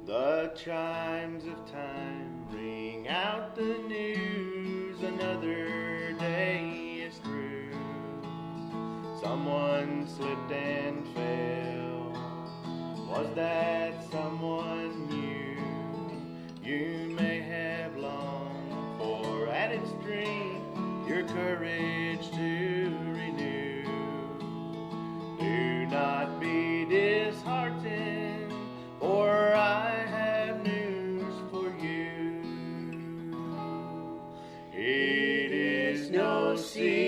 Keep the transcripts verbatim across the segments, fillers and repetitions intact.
The chimes of time ring out the news. Another day is through. Someone slipped and fell. Was that someone you? You may have longed for added strength, your courage to renew. Do not be disheartened, for I have news for you. It is no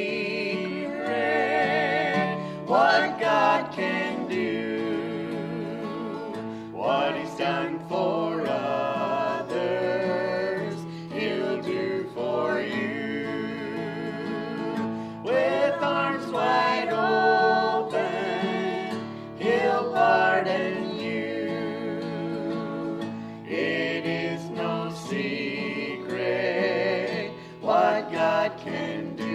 secret what God can do, what He's done for others, He'll do for you. With arms wide open, He'll pardon you. It is no secret what God can do.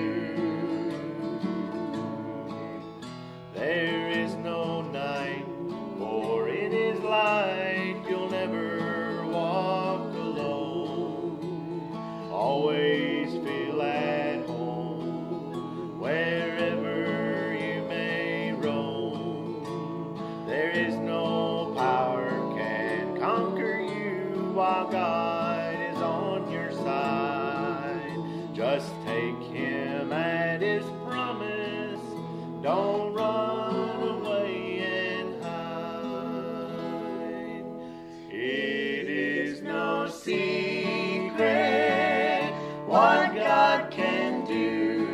There is no night, for in His light you'll never walk alone. Always feel at home wherever you may roam. There is no power can conquer you while God is on your side. Just take Him at His promise. Don't run away and hide. It is no secret what God can do,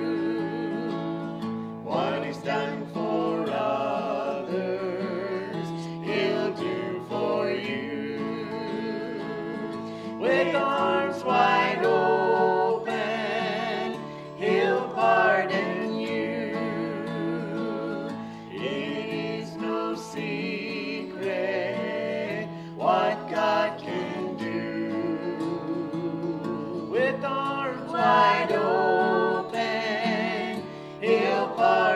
what He's done for others, He'll do for you. With arms wide open, He'll pardon you. It is no secret what God can do. With arms wide open, He'll pardon you.